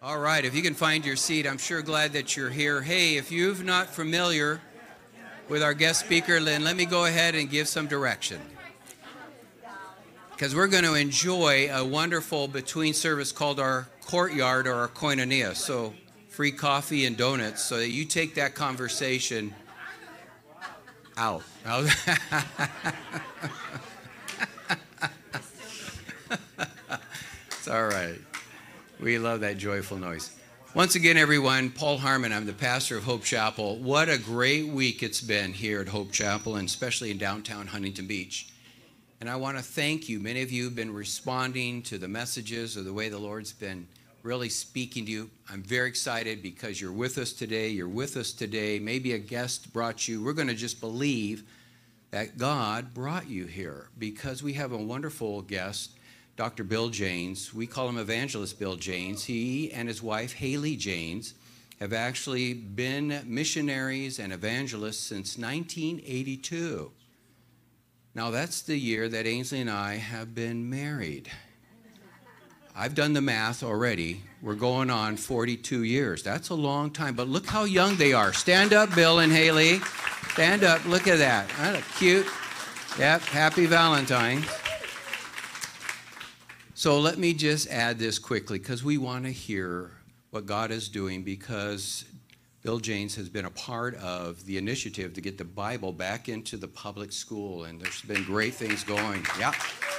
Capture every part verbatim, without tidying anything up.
All right, if you can find your seat, I'm sure glad that you're here. Hey, if you're not familiar with our guest speaker, Lynn, let me go ahead and give some direction. Because we're going to enjoy a wonderful between service called our courtyard or our koinonia. So free coffee and donuts so that you take that conversation out. It's all right. We love that joyful noise. Once again, everyone, Paul Harmon, I'm the pastor of Hope Chapel. What a great week it's been here at Hope Chapel, and especially in downtown Huntington Beach. And I want to thank you. Many of you have been responding to the messages or the way the Lord's been really speaking to you. I'm very excited because you're with us today. You're with us today. Maybe a guest brought you. We're going to just believe that God brought you here because we have a wonderful guest, Doctor Bill Janes. We call him Evangelist Bill Janes. He and his wife, Haley Janes, have actually been missionaries and evangelists since nineteen eighty-two. Now, that's the year that Ainsley and I have been married. I've done the math already. We're going on forty-two years. That's a long time, but look how young they are. Stand up, Bill and Haley. Stand up. Look at that. Isn't that cute? Yep, happy Valentine's. So let me just add this quickly because we want to hear what God is doing because Bill Janes has been a part of the initiative to get the Bible back into the public school, and there's been great things going. Yeah.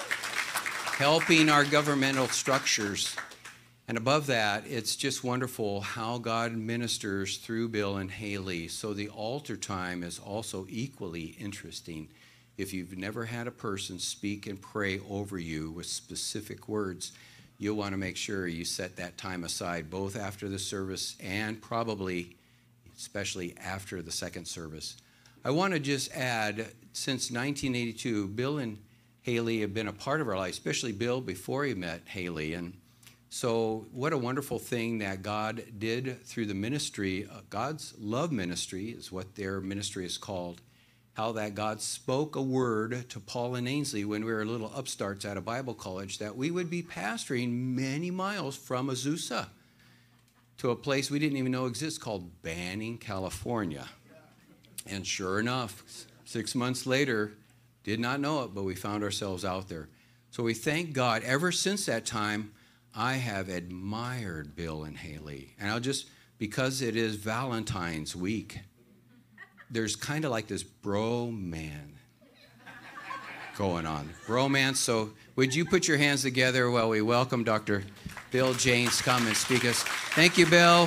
Helping our governmental structures. And above that, it's just wonderful how God ministers through Bill and Haley. So the altar time is also equally interesting. If you've never had a person speak and pray over you with specific words, you'll want to make sure you set that time aside, both after the service and probably, especially after the second service. I want to just add, since nineteen eighty-two, Bill and Haley have been a part of our life, especially Bill before he met Haley. And so what a wonderful thing that God did through the ministry. Uh, God's love ministry is what their ministry is called. How that God spoke a word to Paul and Ainsley when we were little upstarts at a Bible college that we would be pastoring many miles from Azusa to a place we didn't even know exists called Banning, California. And sure enough, six months later, did not know it, but we found ourselves out there. So we thank God. Ever since that time, I have admired Bill and Haley. And I'll just, because it is Valentine's week, there's kind of like this bro-man going on. Bromance. So would you put your hands together while we welcome Doctor Bill Janes to come and speak us. Thank you, Bill.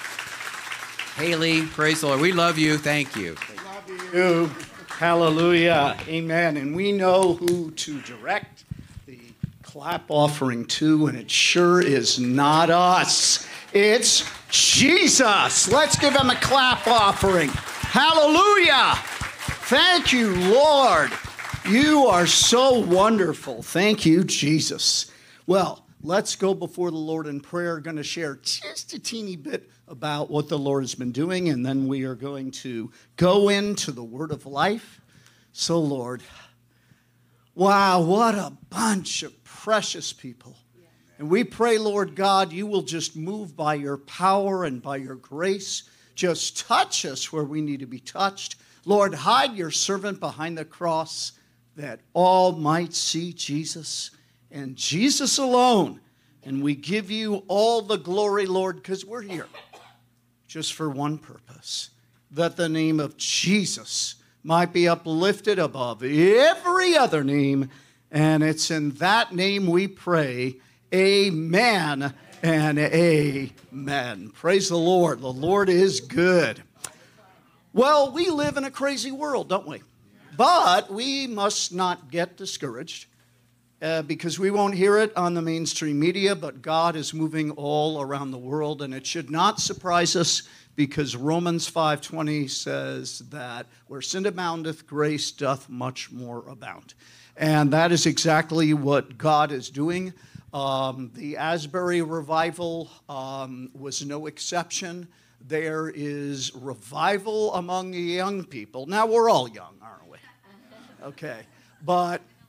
Haley, praise the Lord. We love you. Thank you. Love you. Hallelujah. Amen. And we know who to direct the clap offering to, and it sure is not us. It's Jesus. Let's give him a clap offering. Hallelujah. Thank you, Lord. You are so wonderful. Thank you, Jesus. Well, let's go before the Lord in prayer. Going to share just a teeny bit about what the Lord has been doing, and then we are going to go into the word of life. So, Lord, wow, what a bunch of precious people. And we pray, Lord God, you will just move by your power and by your grace. Just touch us where we need to be touched. Lord, hide your servant behind the cross that all might see Jesus and Jesus alone. And we give you all the glory, Lord, because we're here just for one purpose, that the name of Jesus might be uplifted above every other name. And it's in that name we pray, amen and amen. Praise the Lord. The Lord is good. Well, we live in a crazy world, don't we? But we must not get discouraged uh, because we won't hear it on the mainstream media, but God is moving all around the world, and it should not surprise us because Romans five twenty says that where sin aboundeth, grace doth much more abound. And that is exactly what God is doing. Um, the Asbury revival um, was no exception. There is revival among the young people. Now, we're all young, aren't we? Okay. But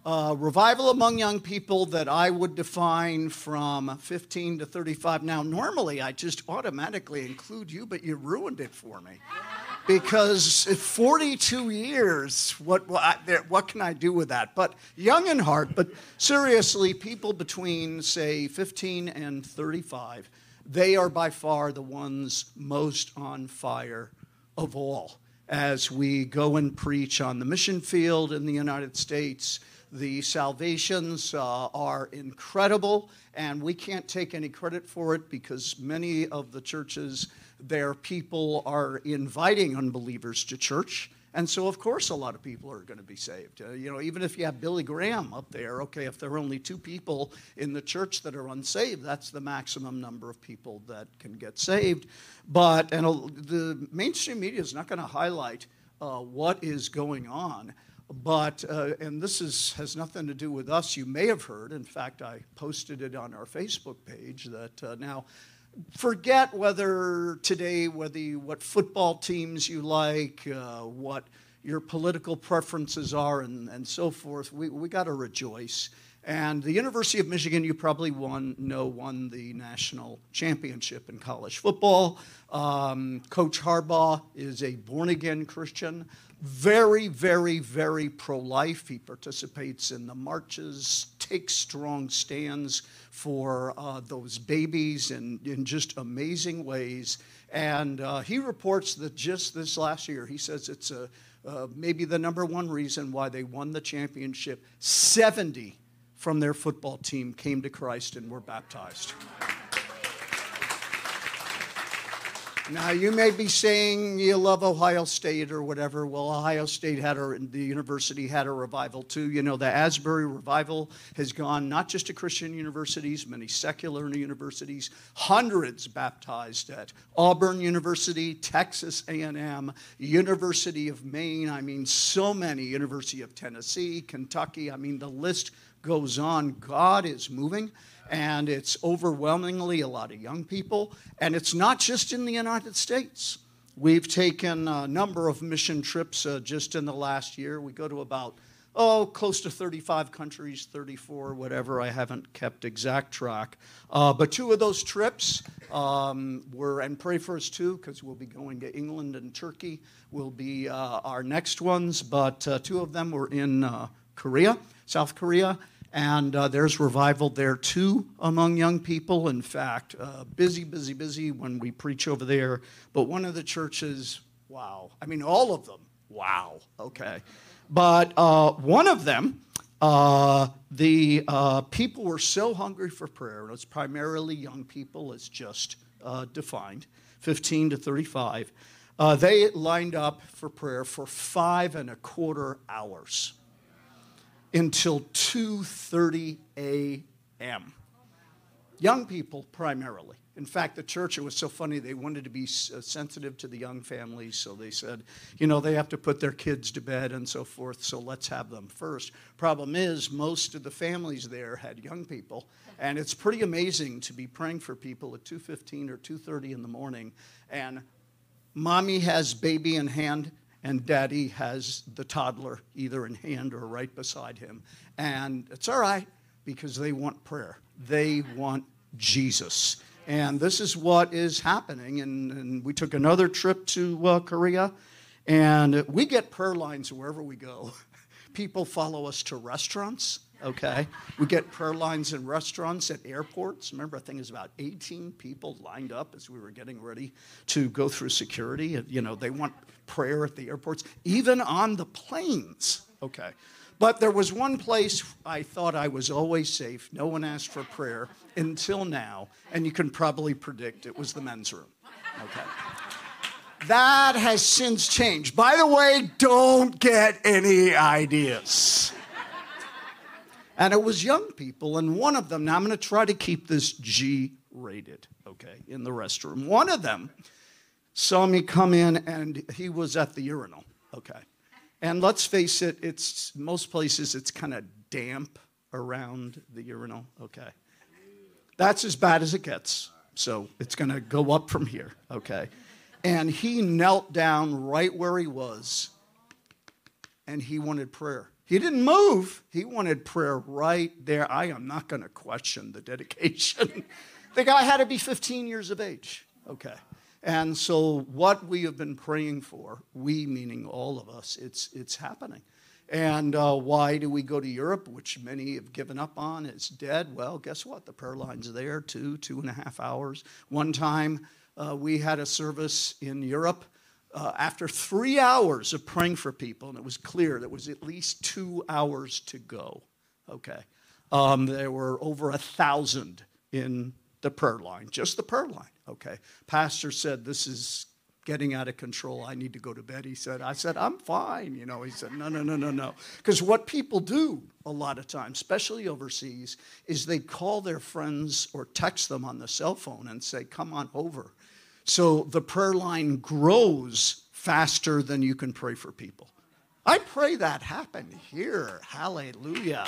Uh, revival among young people that I would define from fifteen to thirty-five. Now, normally I just automatically include you, but you ruined it for me. Because forty-two years, what, what, what can I do with that? But young in heart, but seriously, people between, say, fifteen and thirty-five, they are by far the ones most on fire of all. As we go and preach on the mission field in the United States, the salvations uh, are incredible, and we can't take any credit for it because many of the churches, their people are inviting unbelievers to church. And so, of course, a lot of people are going to be saved. Uh, you know, even if you have Billy Graham up there, okay, if there are only two people in the church that are unsaved, that's the maximum number of people that can get saved. But and uh, the mainstream media is not going to highlight uh, what is going on. But, uh, and this is, has nothing to do with us. You may have heard, in fact, I posted it on our Facebook page, that uh, now, forget whether today, whether you, what football teams you like, uh, what your political preferences are, and, and so forth. We, we got to rejoice. And the University of Michigan, you probably won, know, won the national championship in college football. Um, Coach Harbaugh is a born-again Christian, very, very, very pro-life. He participates in the marches, takes strong stands for uh, those babies in, in just amazing ways. And uh, he reports that just this last year, he says it's a, uh, maybe the number one reason why they won the championship. seventy from their football team came to Christ and were baptized. Now, you may be saying you love Ohio State or whatever. Well, Ohio State had a, the university had a revival too. You know, the Asbury revival has gone not just to Christian universities, many secular universities, hundreds baptized at Auburn University, Texas A and M, University of Maine. I mean, so many, University of Tennessee, Kentucky. I mean, the list goes on. God is moving. And it's overwhelmingly a lot of young people. And it's not just in the United States. We've taken a number of mission trips uh, just in the last year. We go to about, oh, close to thirty-five countries, thirty-four, whatever. I haven't kept exact track. Uh, but two of those trips um, were, and pray for us too, because we'll be going to England and Turkey will be uh, our next ones. But uh, two of them were in uh, Korea, South Korea. And uh, there's revival there, too, among young people. In fact, uh, busy, busy, busy when we preach over there. But one of the churches, wow. I mean, all of them, wow, okay. But uh, one of them, uh, the uh, people were so hungry for prayer. And it's primarily young people, as just uh, defined, fifteen to thirty-five. Uh, they lined up for prayer for five and a quarter hours. Until two thirty a m Young people primarily. In fact, the church, it was so funny, they wanted to be sensitive to the young families, so they said, you know, they have to put their kids to bed and so forth, so let's have them first. Problem is, most of the families there had young people, and it's pretty amazing to be praying for people at two fifteen or two thirty in the morning, and mommy has baby in hand, and daddy has the toddler either in hand or right beside him. And it's all right because they want prayer. They want Jesus. And this is what is happening. And, and we took another trip to uh, Korea, and we get prayer lines wherever we go. People follow us to restaurants. Okay, we get prayer lines in restaurants, at airports. Remember, I think it was about eighteen people lined up as we were getting ready to go through security. You know, they want prayer at the airports, even on the planes. Okay, but there was one place I thought I was always safe. No one asked for prayer until now, and you can probably predict it was the men's room. Okay. That has since changed. By the way, don't get any ideas. And it was young people, and one of them, now I'm going to try to keep this G-rated, okay, in the restroom. One of them saw me come in, and he was at the urinal, okay. And let's face it, it's most places it's kind of damp around the urinal, okay. That's as bad as it gets, so it's going to go up from here, okay. And he knelt down right where he was, and he wanted prayer. He didn't move. He wanted prayer right there. I am not going to question the dedication. The guy had to be fifteen years of age. Okay. And so what we have been praying for, we meaning all of us, it's, it's happening. And uh, why do we go to Europe, which many have given up on? It's dead. Well, guess what? The prayer line's there, two, two and a half hours. One time uh, we had a service in Europe. Uh, after three hours of praying for people, and it was clear there was at least two hours to go, okay, um, there were over a thousand in the prayer line, just the prayer line, okay. Pastor said, this is getting out of control. I need to go to bed, he said. I said, I'm fine, you know. He said, no, no, no, no, no. Because what people do a lot of times, especially overseas, is they call their friends or text them on the cell phone and say, come on over. So the prayer line grows faster than you can pray for people. I pray that happen here. Hallelujah.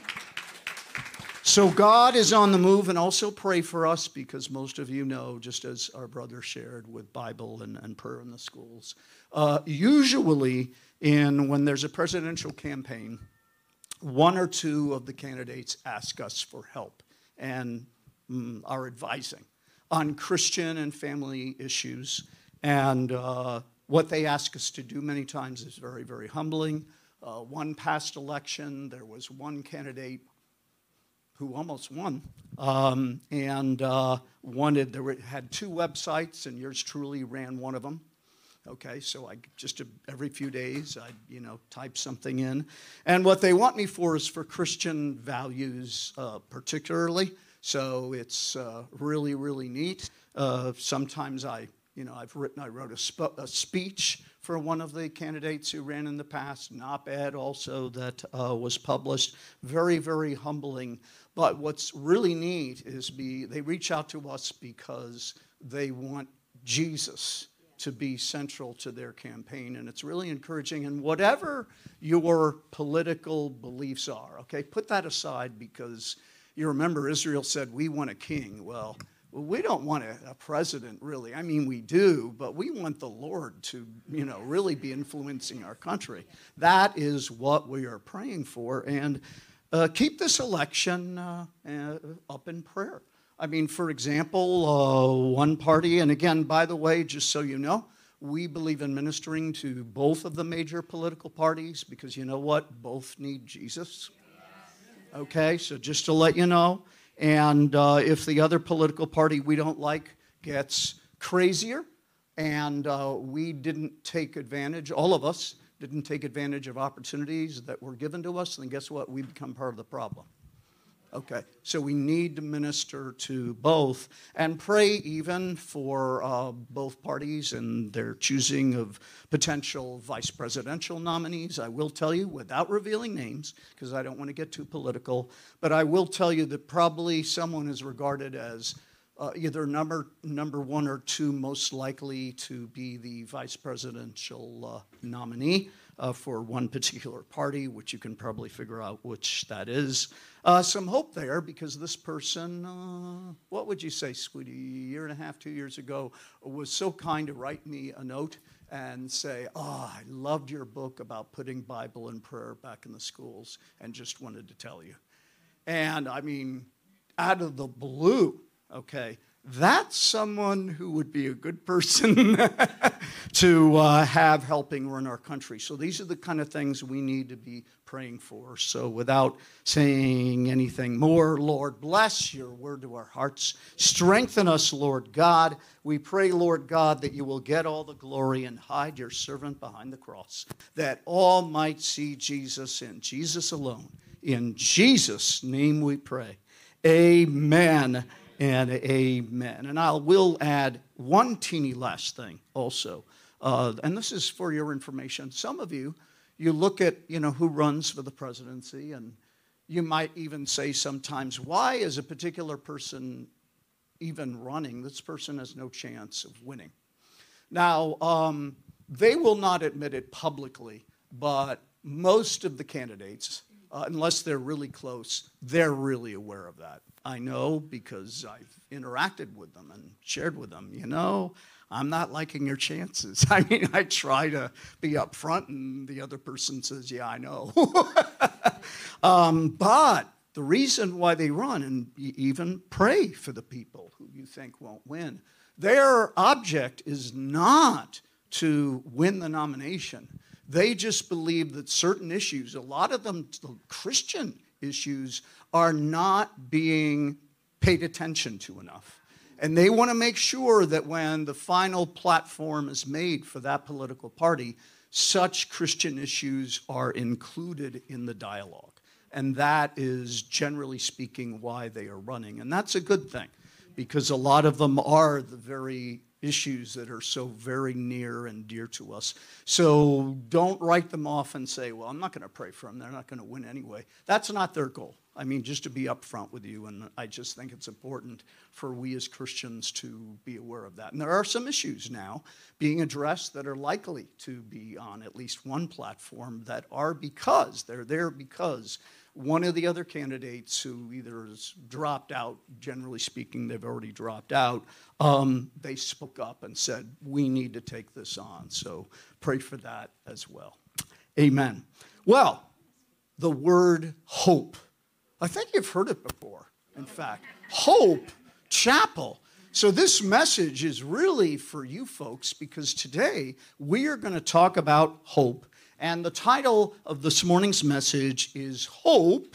So God is on the move, and also pray for us, because most of you know, just as our brother shared with Bible and, and prayer in the schools, uh, usually in when there's a presidential campaign, one or two of the candidates ask us for help and mm, are advising on Christian and family issues. And uh, what they ask us to do many times is very, very humbling. Uh, one past election, there was one candidate who almost won, um, and uh, wanted, there were, had two websites, and yours truly ran one of them. Okay, so I just every few days I you know type something in, and what they want me for is for Christian values, uh, particularly. So it's uh, really, really neat. Uh, sometimes I, you know, I've written, I wrote a, sp- a speech for one of the candidates who ran in the past, an op-ed also that uh, was published. Very, very humbling. But what's really neat is be they reach out to us because they want Jesus to be central to their campaign, and it's really encouraging. And whatever your political beliefs are, okay, put that aside, because you remember Israel said, we want a king. Well, we don't want a, a president, really. I mean, we do, but we want the Lord to, you know, really be influencing our country. That is what we are praying for. And uh, keep this election uh, uh, up in prayer. I mean, for example, uh, one party, and again, by the way, just so you know, we believe in ministering to both of the major political parties, because you know what? Both need Jesus. Okay, so just to let you know. And uh, if the other political party we don't like gets crazier, and uh, we didn't take advantage, all of us didn't take advantage of opportunities that were given to us, then guess what? We become part of the problem. Okay, so we need to minister to both and pray even for uh, both parties and their choosing of potential vice presidential nominees. I will tell you, without revealing names, because I don't want to get too political, but I will tell you that probably someone is regarded as uh, either number number one or two most likely to be the vice presidential uh, nominee uh, for one particular party, which you can probably figure out which that is. Uh, some hope there, because this person, uh, what would you say, sweetie, a year and a half, two years ago, was so kind to write me a note and say, oh, I loved your book about putting Bible and prayer back in the schools, and just wanted to tell you. And I mean, out of the blue, okay, that's someone who would be a good person to uh, have helping run our country. So these are the kind of things we need to be praying for. So without saying anything more, Lord, bless your word to our hearts. Strengthen us, Lord God. We pray, Lord God, that you will get all the glory and hide your servant behind the cross, that all might see Jesus and Jesus alone. In Jesus' name we pray. Amen. And amen. And I will add one teeny last thing also. Uh, and this is for your information. Some of you, you look at, you know, who runs for the presidency, and you might even say sometimes, why is a particular person even running? This person has no chance of winning. Now, um, they will not admit it publicly, but most of the candidates, uh, unless they're really close, they're really aware of that. I know, because I've interacted with them and shared with them, you know, I'm not liking your chances. I mean, I try to be upfront, and the other person says, yeah, I know. um, but the reason why they run, and even pray for the people who you think won't win, their object is not to win the nomination. They just believe that certain issues, a lot of them, the Christian issues, are not being paid attention to enough. And they want to make sure that when the final platform is made for that political party, such Christian issues are included in the dialogue. And that is, generally speaking, why they are running. And that's a good thing, because a lot of them are the very issues that are so very near and dear to us. So don't write them off and say, well, I'm not going to pray for them. They're not going to win anyway. That's not their goal. I mean, just to be upfront with you, and I just think it's important for we as Christians to be aware of that. And there are some issues now being addressed that are likely to be on at least one platform that are because, they're there because one of the other candidates who either has dropped out, generally speaking, they've already dropped out, um, they spoke up and said, we need to take this on. So pray for that as well. Amen. Well, the word hope. I think you've heard it before, in fact. Hope Chapel. So this message is really for you folks, because today we are going to talk about hope. And the title of this morning's message is Hope,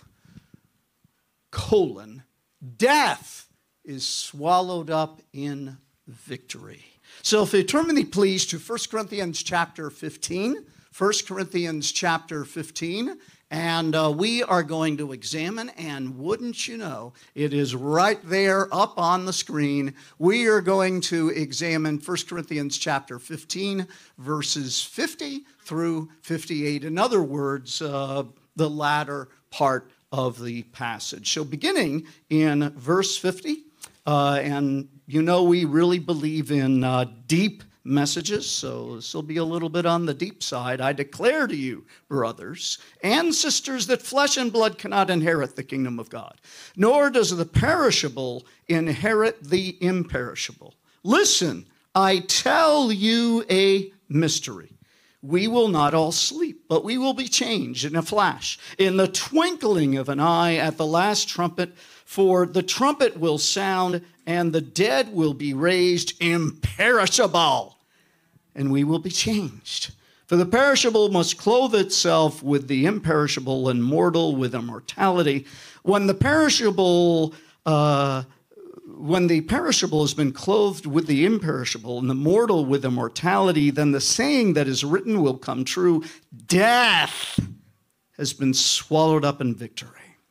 colon, Death is Swallowed Up in Victory. So if you turn with me, please, to First Corinthians chapter fifteen. First Corinthians chapter fifteen. And uh, we are going to examine, and wouldn't you know, it is right there up on the screen. We are going to examine First Corinthians chapter fifteen, verses fifty through fifty-eight. In other words, uh, the latter part of the passage. So beginning in verse fifty, uh, and you know we really believe in uh, deep messages, so this will be a little bit on the deep side. I declare to you, brothers and sisters, that flesh and blood cannot inherit the kingdom of God, nor does the perishable inherit the imperishable. Listen, I tell you a mystery. We will not all sleep, but we will be changed in a flash, in the twinkling of an eye, at the last trumpet. For the trumpet will sound, and the dead will be raised imperishable, and we will be changed. For the perishable must clothe itself with the imperishable, and mortal with immortality. When the perishable, uh, when the perishable has been clothed with the imperishable, and the mortal with immortality, then the saying that is written will come true: death has been swallowed up in victory.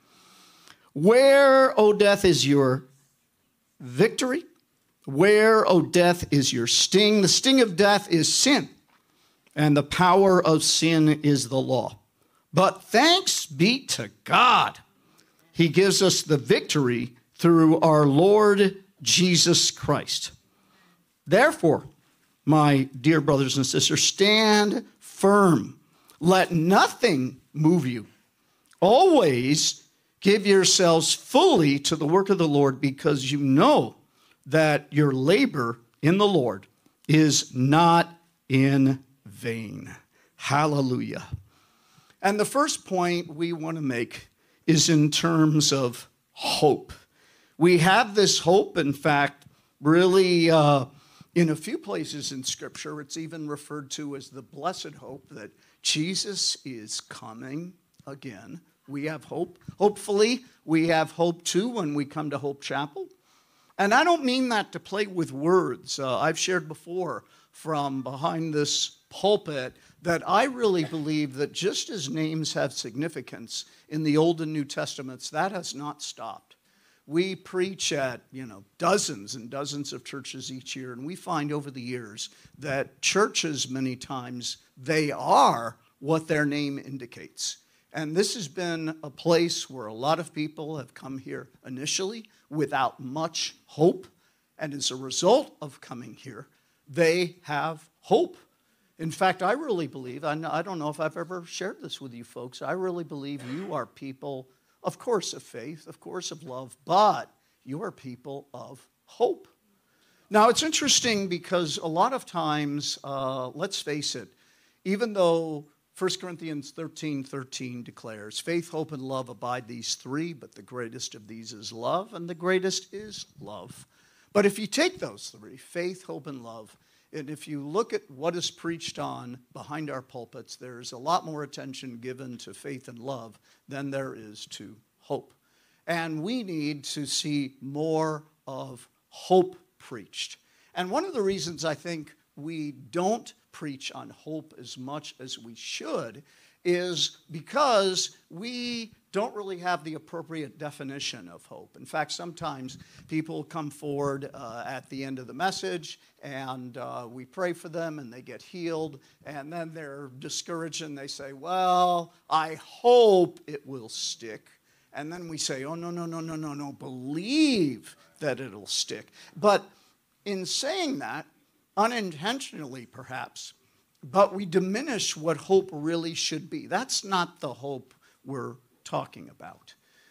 Where, O death, is your victory? Where, O death, is your sting? The sting of death is sin, and the power of sin is the law. But thanks be to God, he gives us the victory through our Lord Jesus Christ. Therefore, my dear brothers and sisters, stand firm. Let nothing move you. Always give yourselves fully to the work of the Lord, because you know that your labor in the Lord is not in vain. Hallelujah. And the first point we want to make is in terms of hope. We have this hope, in fact, really uh, in a few places in Scripture, it's even referred to as the blessed hope that Jesus is coming again. We have hope. Hopefully, we have hope too when we come to Hope Chapel. And I don't mean that to play with words. Uh, I've shared before from behind this pulpit that I really believe that just as names have significance in the Old and New Testaments, that has not stopped. We preach at, you know, dozens and dozens of churches each year, and we find over the years that churches, many times, they are what their name indicates. And this has been a place where a lot of people have come here initially without much hope. And as a result of coming here, they have hope. In fact, I really believe, I don't know if I've ever shared this with you folks, I really believe you are people, of course, of faith, of course, of love, but you are people of hope. Now, it's interesting because a lot of times, uh, let's face it, even though First Corinthians thirteen thirteen declares, faith, hope, and love abide these three, but the greatest of these is love, and the greatest is love. But if you take those three, faith, hope, and love, and if you look at what is preached on behind our pulpits, there's a lot more attention given to faith and love than there is to hope. And we need to see more of hope preached. And one of the reasons I think we don't preach on hope as much as we should is because we don't really have the appropriate definition of hope. In fact, sometimes people come forward uh, at the end of the message and uh, we pray for them and they get healed, and then they're discouraged and they say, well, I hope it will stick. And then we say, oh, no, no, no, no, no, no, believe that it'll stick. But in saying that, unintentionally perhaps, but we diminish what hope really should be. That's not the hope we're talking about.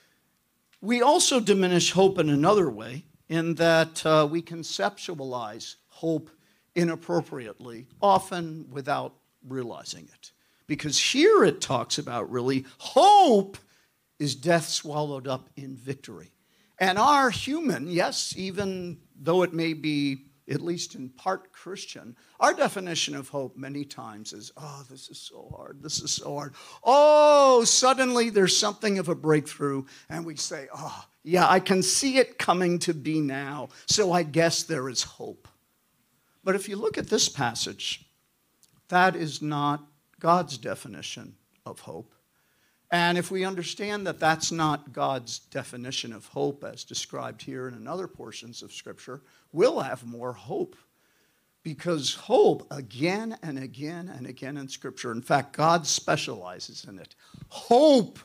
We also diminish hope in another way, in that uh, we conceptualize hope inappropriately, often without realizing it. Because here it talks about really hope is death swallowed up in victory. And our human, yes, even though it may be at least in part Christian, our definition of hope many times is, oh, this is so hard, this is so hard. Oh, suddenly there's something of a breakthrough, and we say, oh, yeah, I can see it coming to be now, so I guess there is hope. But if you look at this passage, that is not God's definition of hope. And if we understand that that's not God's definition of hope as described here and in other portions of Scripture, we'll have more hope. Because hope, again and again and again in Scripture, in fact, God specializes in it. Hope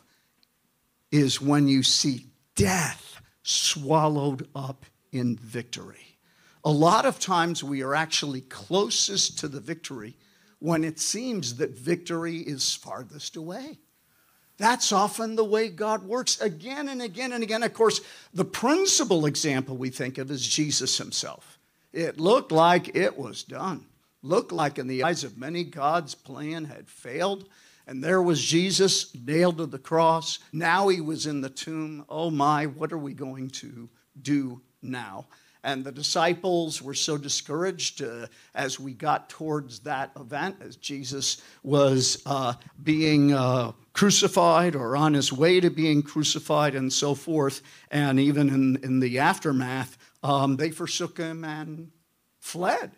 is when you see death swallowed up in victory. A lot of times we are actually closest to the victory when it seems that victory is farthest away. That's often the way God works again and again and again. Of course, the principal example we think of is Jesus himself. It looked like it was done. Looked like in the eyes of many, God's plan had failed. And there was Jesus nailed to the cross. Now he was in the tomb. Oh my, what are we going to do now? And the disciples were so discouraged uh, as we got towards that event, as Jesus was uh, being uh, crucified or on his way to being crucified and so forth. And even in, in the aftermath, um, they forsook him and fled.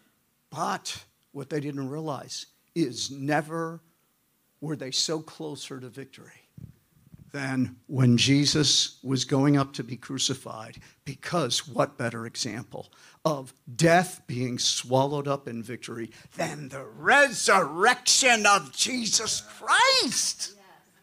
But what they didn't realize is never were they so closer to victory than when Jesus was going up to be crucified, because what better example of death being swallowed up in victory than the resurrection of Jesus Christ?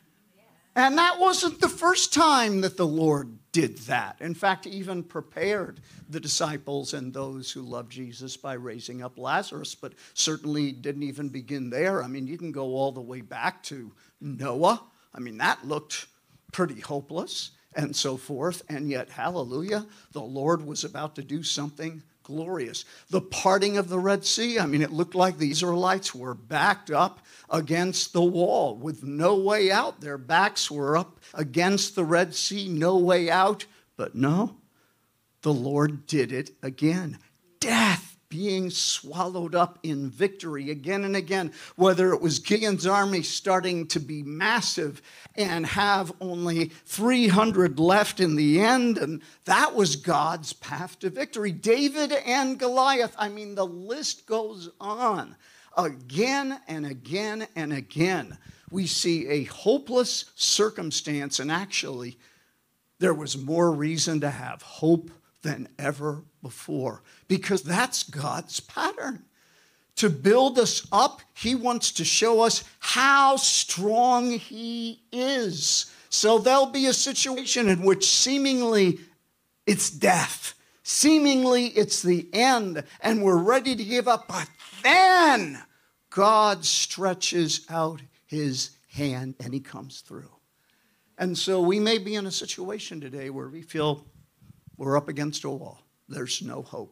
And that wasn't the first time that the Lord did that. In fact, even prepared the disciples and those who loved Jesus by raising up Lazarus, but certainly didn't even begin there. I mean, you can go all the way back to Noah. I mean, that looked pretty hopeless and so forth, and yet, hallelujah, the Lord was about to do something glorious. The parting of the Red Sea, I mean, it looked like the Israelites were backed up against the wall with no way out. Their backs were up against the Red Sea, no way out. But no, the Lord did it again. Death being swallowed up in victory again and again, whether it was Gideon's army starting to be massive and have only three hundred left in the end, and that was God's path to victory. David and Goliath, I mean, the list goes on. Again and again and again, we see a hopeless circumstance, and actually, there was more reason to have hope than ever before, because that's God's pattern. To build us up, he wants to show us how strong he is. So there'll be a situation in which seemingly it's death, seemingly it's the end, and we're ready to give up, but then God stretches out his hand and he comes through. And so we may be in a situation today where we feel we're up against a wall. There's no hope.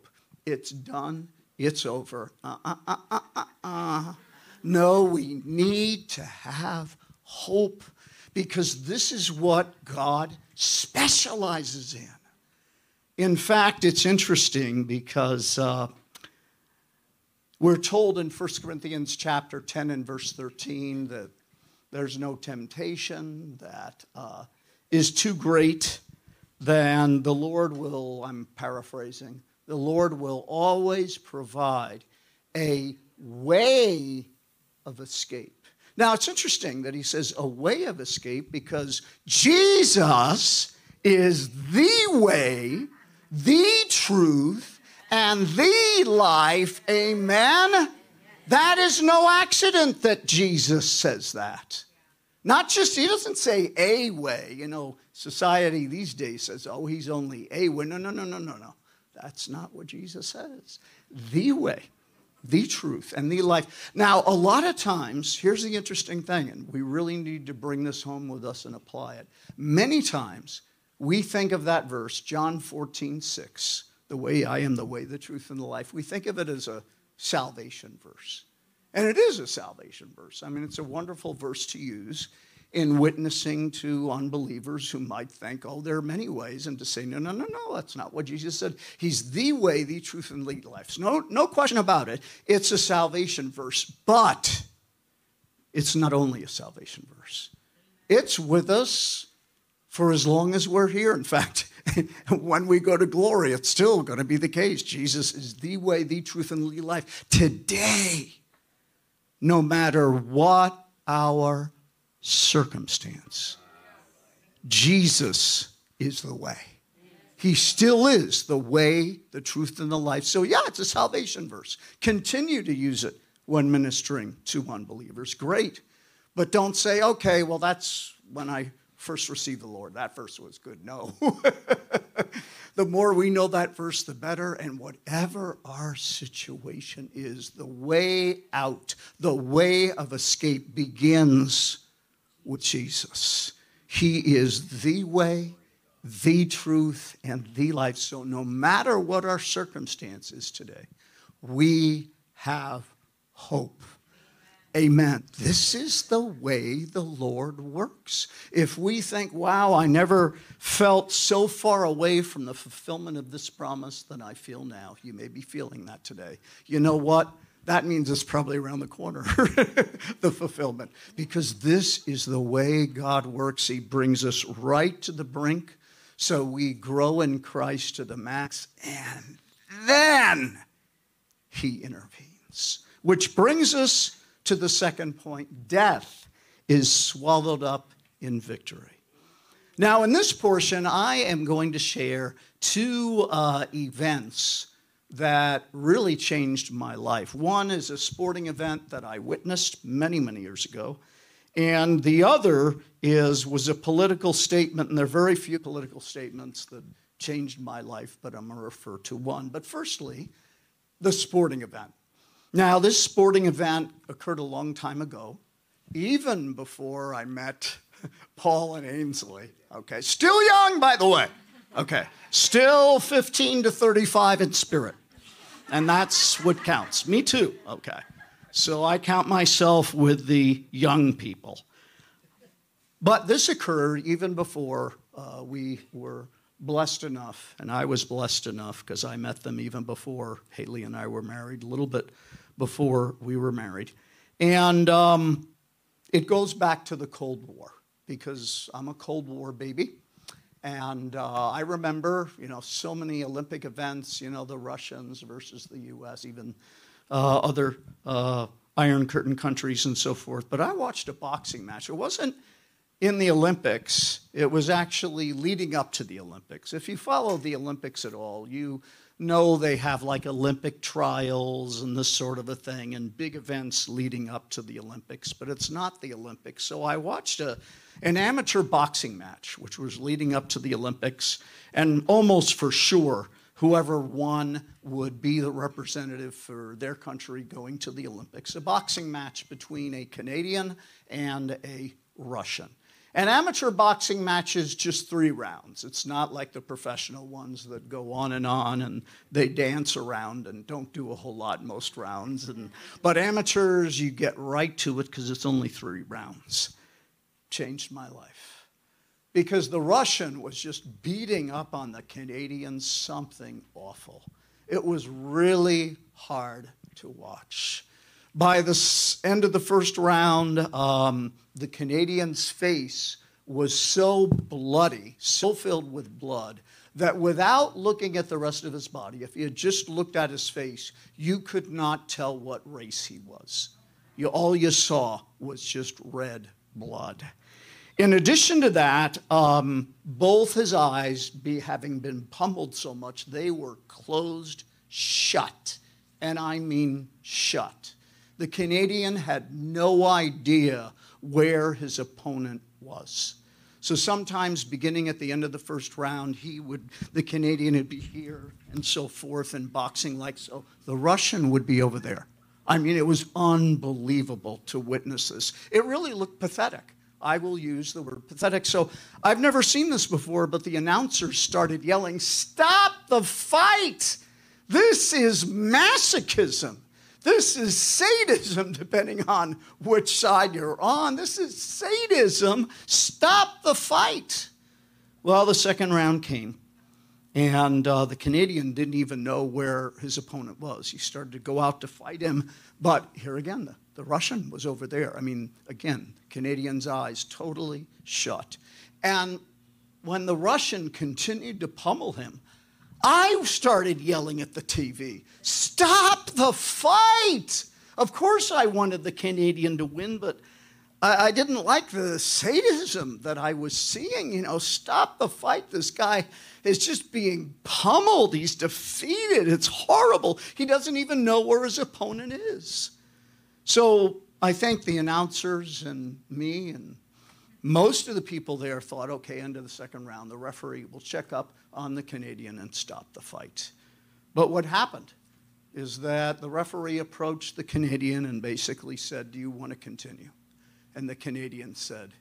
it's done, it's over. Uh, uh, uh, uh, uh, uh. No, we need to have hope because this is what God specializes in. In fact, it's interesting because uh, we're told in First Corinthians chapter ten and verse thirteen that there's no temptation that uh, is too great, then the Lord will, I'm paraphrasing, the Lord will always provide a way of escape. Now, it's interesting that he says a way of escape because Jesus is the way, the truth, and the life. Amen? That is no accident that Jesus says that. Not just, he doesn't say a way. You know, society these days says, oh, he's only a way. No, no, no, no, no, no. That's not what Jesus says. The way, the truth, and the life. Now, a lot of times, here's the interesting thing, and we really need to bring this home with us and apply it. Many times, we think of that verse, John fourteen six, the way I am the way, the truth, and the life. We think of it as a salvation verse. And it is a salvation verse. I mean, it's a wonderful verse to use in witnessing to unbelievers who might think, oh, there are many ways, and to say, no, no, no, no, that's not what Jesus said. He's the way, the truth, and the life. So no, no question about it. It's a salvation verse, but it's not only a salvation verse. It's with us for as long as we're here. In fact, when we go to glory, it's still going to be the case. Jesus is the way, the truth, and the life. Today, no matter what our circumstance, Jesus is the way. He still is the way, the truth, and the life. So yeah, it's a salvation verse. Continue to use it when ministering to unbelievers. Great. But don't say, okay, well, that's when I first received the Lord. That verse was good. No. The more we know that verse, the better. And whatever our situation is, the way out, the way of escape begins with Jesus. He is the way, the truth, and the life. So no matter what our circumstances today, we have hope. Amen. This is the way the Lord works. If we think, wow, I never felt so far away from the fulfillment of this promise than I feel now. You may be feeling that today. You know what? That means it's probably around the corner, the fulfillment. Because this is the way God works. He brings us right to the brink so we grow in Christ to the max. And then he intervenes. Which brings us to the second point. Death is swallowed up in victory. Now, in this portion, I am going to share two uh, events that really changed my life. One is a sporting event that I witnessed many, many years ago. And the other is was a political statement, and there are very few political statements that changed my life, but I'm going to refer to one. But firstly, the sporting event. Now, this sporting event occurred a long time ago, even before I met Paul and Ainsley. Okay, still young, by the way. Okay, still fifteen to thirty-five in spirit. And that's what counts. Me too. Okay, so I count myself with the young people. But this occurred even before uh, we were blessed enough, and I was blessed enough because I met them even before Haley and I were married, a little bit before we were married. And um, it goes back to the Cold War because I'm a Cold War baby. And uh, I remember, you know, so many Olympic events, you know, the Russians versus the U S, even uh, other uh, Iron Curtain countries and so forth. But I watched a boxing match. It wasn't in the Olympics. It was actually leading up to the Olympics. If you follow the Olympics at all, you know they have like Olympic trials and this sort of a thing and big events leading up to the Olympics, but it's not the Olympics. So I watched a, an amateur boxing match, which was leading up to the Olympics, and almost for sure, whoever won would be the representative for their country going to the Olympics. A boxing match between a Canadian and a Russian. And amateur boxing matches, just three rounds. It's not like the professional ones that go on and on and they dance around and don't do a whole lot most rounds. And, but amateurs, you get right to it because it's only three rounds. Changed my life. Because the Russian was just beating up on the Canadians something awful. It was really hard to watch. By the end of the first round, um, the Canadian's face was so bloody, so filled with blood, that without looking at the rest of his body, if you had just looked at his face, you could not tell what race he was. You, all you saw was just red blood. In addition to that, um, both his eyes, be, having been pummeled so much, they were closed shut, and I mean shut. The Canadian had no idea where his opponent was. So sometimes beginning at the end of the first round, he would, the Canadian would be here and so forth and boxing like so. The Russian would be over there. I mean, it was unbelievable to witness this. It really looked pathetic. I will use the word pathetic. So I've never seen this before, but the announcers started yelling, "Stop the fight! This is masochism. This is sadism," depending on which side you're on. This is sadism. Stop the fight. Well, the second round came, and uh, the Canadian didn't even know where his opponent was. He started to go out to fight him, but here again, the, the Russian was over there. I mean, again, Canadian's eyes totally shut. And when the Russian continued to pummel him, I started yelling at the T V, "Stop the fight!" Of course I wanted the Canadian to win, but I, I didn't like the sadism that I was seeing. You know, stop the fight. This guy is just being pummeled. He's defeated. It's horrible. He doesn't even know where his opponent is. So I thank the announcers and me, and most of the people there thought, okay, end of the second round, the referee will check up on the Canadian and stop the fight. But what happened is that the referee approached the Canadian and basically said, "Do you want to continue?" And the Canadian said,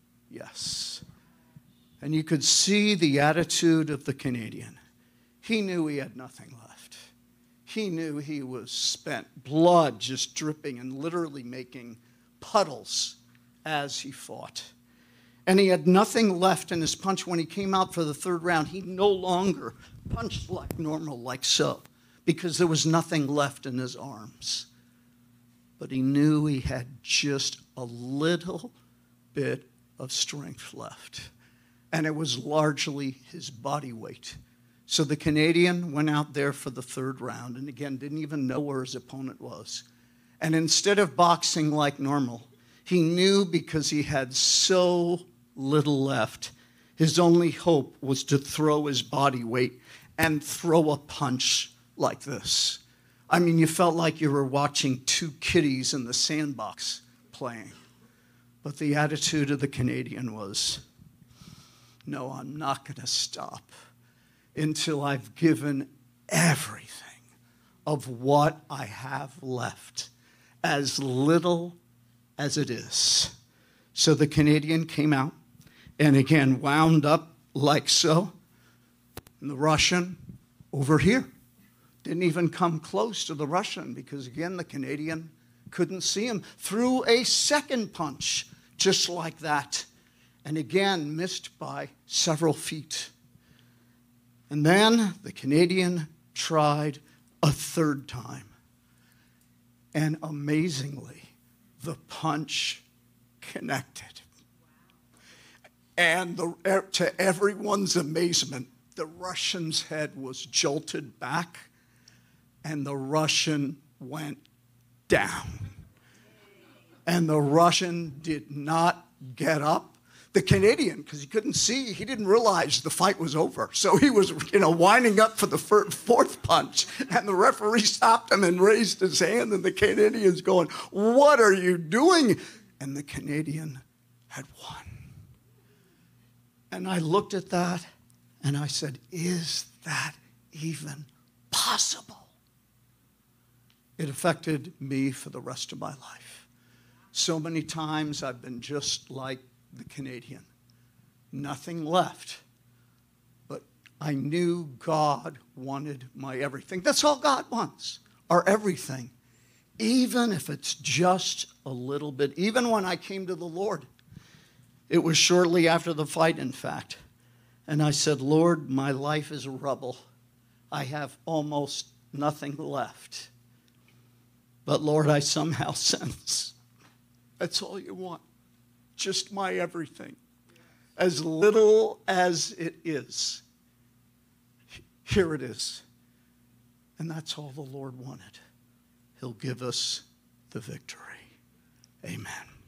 "Yes." And you could see the attitude of the Canadian. He knew he had nothing left. He knew he was spent, blood just dripping and literally making puddles as he fought. And he had nothing left in his punch. When he came out for the third round, he no longer punched like normal, like so, because there was nothing left in his arms. But he knew he had just a little bit of strength left. And it was largely his body weight. So the Canadian went out there for the third round, and again, didn't even know where his opponent was. And instead of boxing like normal, he knew because he had so little left, his only hope was to throw his body weight and throw a punch like this. I mean, you felt like you were watching two kiddies in the sandbox playing. But the attitude of the Canadian was, "No, I'm not going to stop until I've given everything of what I have left, as little as it is." So the Canadian came out and again wound up like so. And the Russian over here didn't even come close to the Russian because again the Canadian couldn't see him. Threw a second punch just like that. And again missed by several feet. And then the Canadian tried a third time. And amazingly, the punch connected. And the, to everyone's amazement, the Russian's head was jolted back and the Russian went down. And the Russian did not get up. The Canadian, because he couldn't see, he didn't realize the fight was over. So he was, you know, winding up for the fourth punch. And the referee stopped him and raised his hand. And the Canadian's going, "What are you doing?" And the Canadian had won. And I looked at that and I said, is that even possible? It affected me for the rest of my life. So many times I've been just like the Canadian. nothing left. But I knew God wanted my everything. That's all God wants, our everything. Even if it's just a little bit. Even when I came to the Lord, it was shortly after the fight, in fact. And I said, Lord, my life is rubble. I have almost nothing left. But Lord, I somehow sense that's all you want. Just my everything. As little as it is. Here it is. And that's all the Lord wanted. He'll give us the victory. Amen.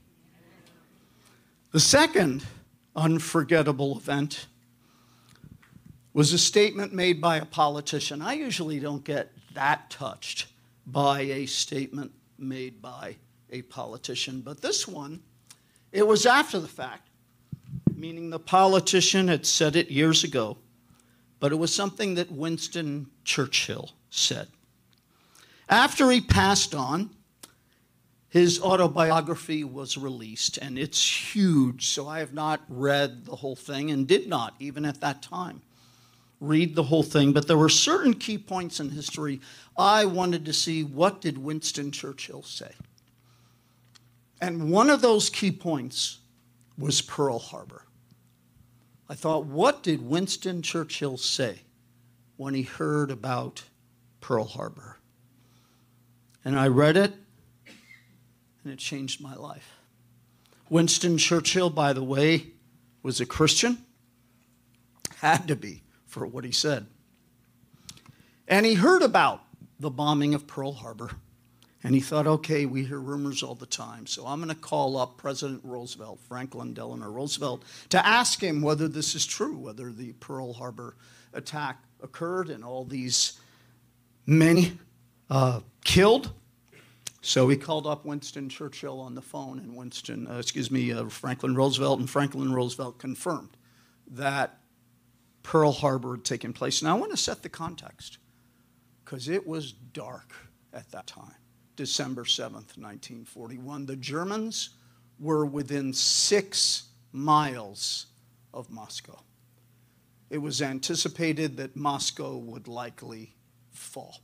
The second unforgettable event was a statement made by a politician. I usually don't get that touched by a statement made by a politician, but this one, it was after the fact, meaning the politician had said it years ago, but it was something that Winston Churchill said. After he passed on, his autobiography was released, and it's huge, so I have not read the whole thing and did not, even at that time, read the whole thing. But there were certain key points in history I wanted to see. What did Winston Churchill say? And one of those key points was Pearl Harbor. I thought, what did Winston Churchill say when he heard about Pearl Harbor? And I read it, and it changed my life. Winston Churchill, by the way, was a Christian. Had to be, for what he said. And he heard about the bombing of Pearl Harbor. And he thought, okay, we hear rumors all the time, so I'm going to call up President Roosevelt, Franklin Delano Roosevelt, to ask him whether this is true, whether the Pearl Harbor attack occurred and all these many uh, killed. So he called up Winston Churchill on the phone, and Winston, uh, excuse me, uh, Franklin Roosevelt, and Franklin Roosevelt confirmed that Pearl Harbor had taken place. Now I want to set the context, because it was dark at that time. December seventh, nineteen forty-one. The Germans were within six miles of Moscow. It was anticipated that Moscow would likely fall.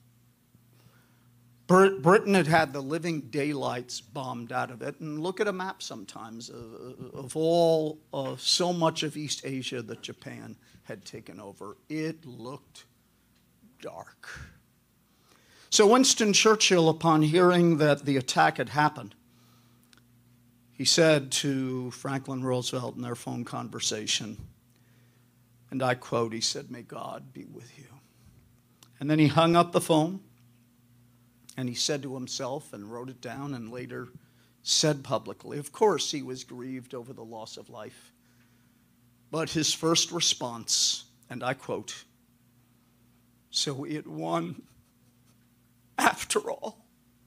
Britain had had the living daylights bombed out of it. And look at a map sometimes of, of all, uh, so much of East Asia that Japan had taken over. It looked dark. So Winston Churchill, upon hearing that the attack had happened, he said to Franklin Roosevelt in their phone conversation, and I quote, he said, "May God be with you." And then he hung up the phone, and he said to himself, and wrote it down, and later said publicly, of course he was grieved over the loss of life. But his first response, and I quote, "So we had won after all."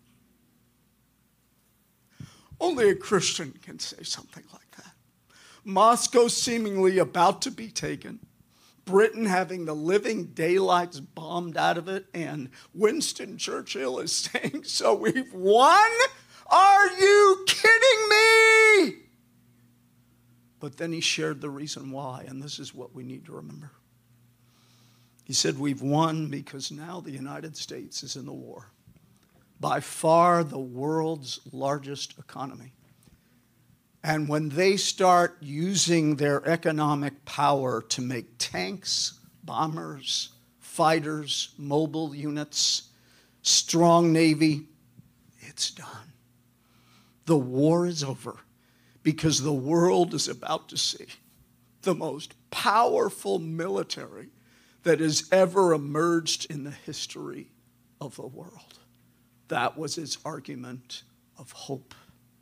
Only a Christian can say something like that. Moscow seemingly about to be taken, Britain having the living daylights bombed out of it, and Winston Churchill is saying, "So we've won? Are you kidding me?" But then he shared the reason why, and this is what we need to remember. He said, we've won because now the United States is in the war. By far the world's largest economy. And when they start using their economic power to make tanks, bombers, fighters, mobile units, strong navy, it's done. The war is over because the world is about to see the most powerful military that has ever emerged in the history of the world. That was his argument of hope.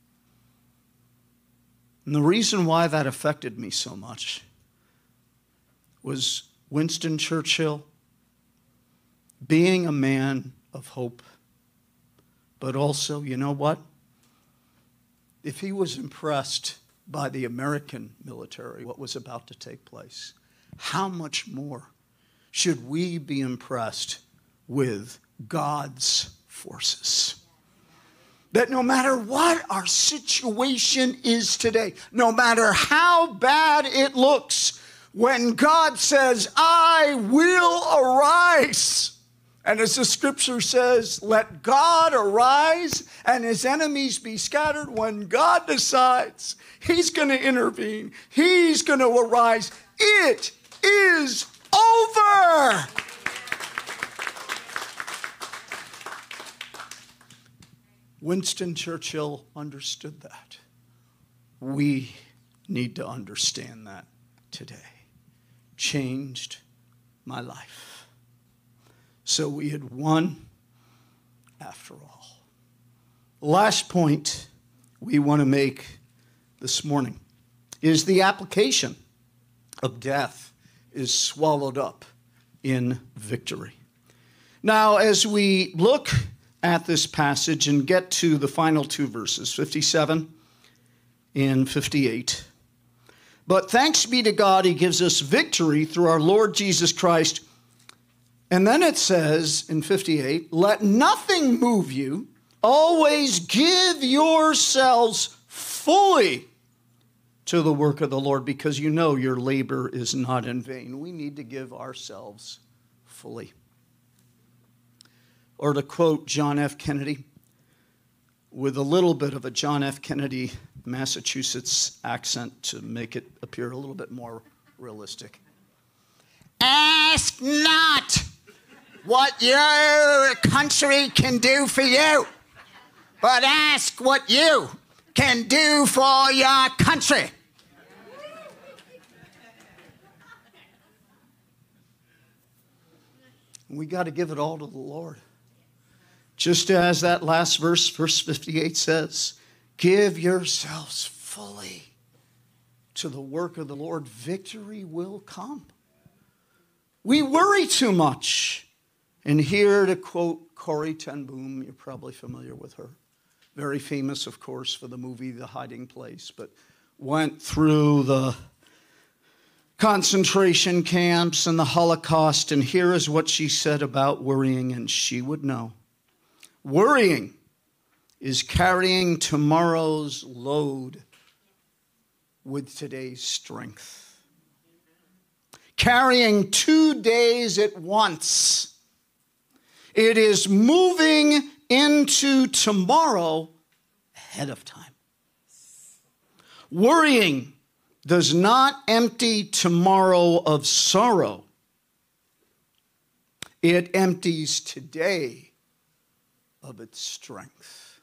And the reason why that affected me so much was Winston Churchill being a man of hope, but also, you know what? If he was impressed by the American military, what was about to take place, how much more should we be impressed with God's forces? that no matter what our situation is today, no matter how bad it looks, when God says, I will arise, and as the scripture says, let God arise and his enemies be scattered. When God decides he's going to intervene, he's going to arise, it is over. Winston Churchill understood that. We need to understand that today. Changed my life. So we had won after all. Last point we want to make this morning is the application of death is swallowed up in victory. Now, as we look at this passage and get to the final two verses, fifty-seven and fifty-eight, but thanks be to God, he gives us victory through our Lord Jesus Christ. And then it says in fifty-eight, let nothing move you. Always give yourselves fully to the work of the Lord, because you know your labor is not in vain. We need to give ourselves fully. Or to quote John F. Kennedy, with a little bit of a John F. Kennedy, Massachusetts accent to make it appear a little bit more realistic. Ask not what your country can do for you, but ask what you can do for your country. We got to give it all to the Lord. Just as that last verse, verse fifty-eight says, give yourselves fully to the work of the Lord. Victory will come. We worry too much. And here to quote Corrie ten Boom, you're probably familiar with her. Very famous, of course, for the movie The Hiding Place, but went through the concentration camps and the Holocaust. And here is what she said about worrying, and she would know. Worrying is carrying tomorrow's load with today's strength. Carrying two days at once. It is moving into tomorrow ahead of time. Worrying does not empty tomorrow of sorrow. It empties today of its strength.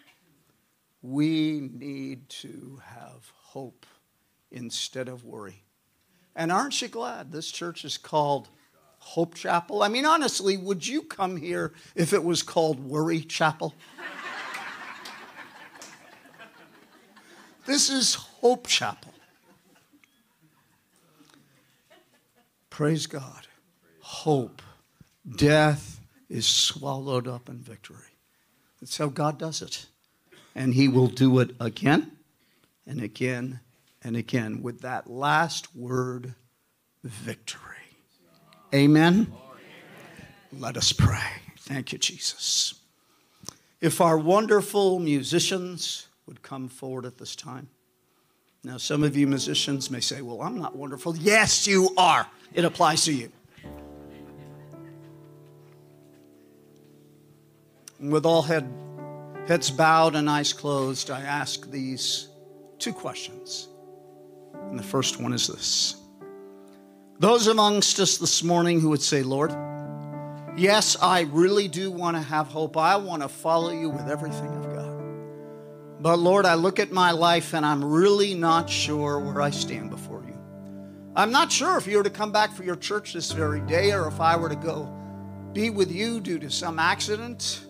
We need to have hope instead of worry. And aren't you glad this church is called Hope Chapel? I mean, honestly, would you come here if it was called Worry Chapel? This is Hope Chapel. Praise God. Hope. Death is swallowed up in victory. That's how God does it. And he will do it again and again and again with that last word, victory. Amen? Amen. Let us pray. Thank you, Jesus. If our wonderful musicians would come forward at this time. Now, some of you musicians may say, well, I'm not wonderful. Yes, you are. It applies to you. And with all head, heads bowed and eyes closed, I ask these two questions. And the first one is this. Those amongst us this morning who would say, Lord, yes, I really do want to have hope. I want to follow you with everything I've got. But Lord, I look at my life and I'm really not sure where I stand before you. I'm not sure if you were to come back for your church this very day, or if I were to go be with you due to some accident.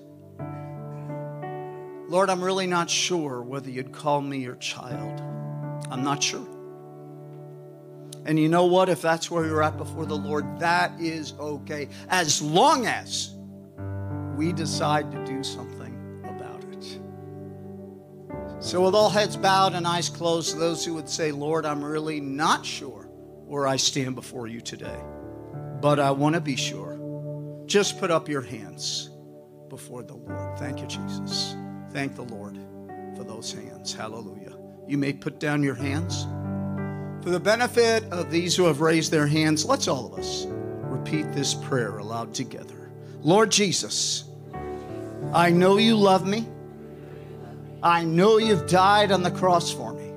Lord, I'm really not sure whether you'd call me your child. I'm not sure. And you know what? If that's where you're at before the Lord, that is okay, as long as we decide to do something about it. So with all heads bowed and eyes closed, those who would say, Lord, I'm really not sure where I stand before you today, but I want to be sure. Just put up your hands before the Lord. Thank you, Jesus. Thank the Lord for those hands. Hallelujah. You may put down your hands. For the benefit of these who have raised their hands, let's all of us repeat this prayer aloud together. Lord Jesus, I know you love me. I know you've died on the cross for me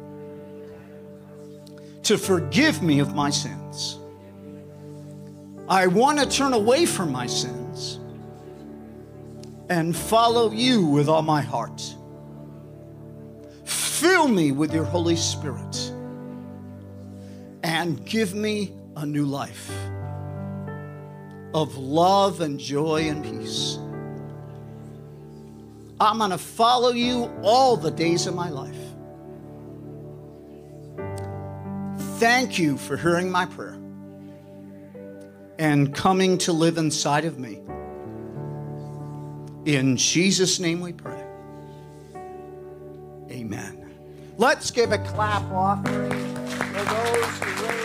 to forgive me of my sins. I want to turn away from my sins and follow you with all my heart. Fill me with your Holy Spirit and give me a new life of love and joy and peace. I'm going to follow you all the days of my life. Thank you for hearing my prayer and coming to live inside of me. In Jesus' name we pray. Amen. Let's give a clap offering for those who raised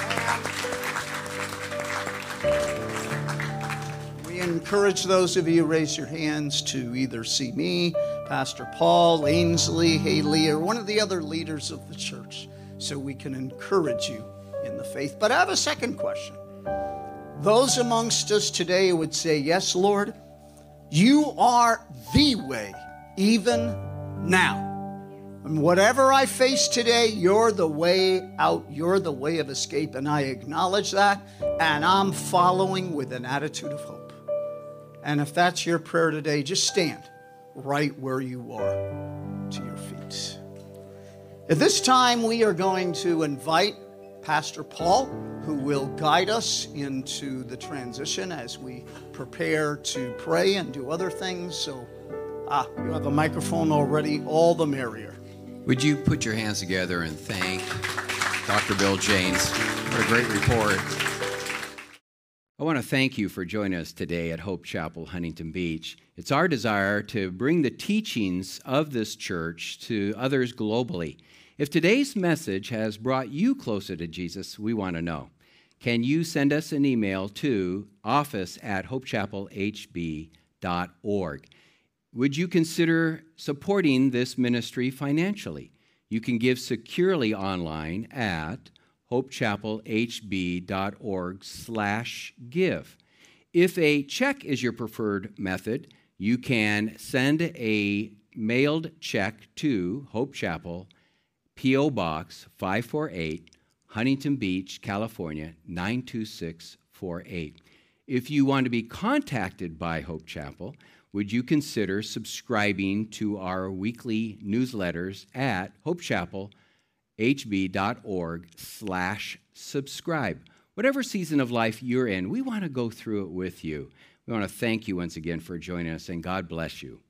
their hands. We encourage those of you who raise your hands to either see me, Pastor Paul, Ainsley, Haley, or one of the other leaders of the church so we can encourage you in the faith. But I have a second question. Those amongst us today would say, yes, Lord, you are the way, even now. And whatever I face today, you're the way out. You're the way of escape. And I acknowledge that. And I'm following with an attitude of hope. And if that's your prayer today, just stand right where you are to your feet. At this time, we are going to invite Pastor Paul, who will guide us into the transition as we prepare to pray and do other things. So, ah, you have a microphone already, all the merrier. Would you put your hands together and thank Doctor Bill Janes for a great report? I want to thank you for joining us today at Hope Chapel, Huntington Beach. It's our desire to bring the teachings of this church to others globally. If today's message has brought you closer to Jesus, we want to know. Can you send us an email to office at hope chapel h b dot org? Would you consider supporting this ministry financially? You can give securely online at hope chapel h b dot org slash give. If a check is your preferred method, you can send a mailed check to Hope Chapel, P O Box five four eight, Huntington Beach, California, nine two six four eight. If you want to be contacted by Hope Chapel, would you consider subscribing to our weekly newsletters at hope chapel h b dot org slash subscribe? Whatever season of life you're in, we want to go through it with you. We want to thank you once again for joining us, and God bless you.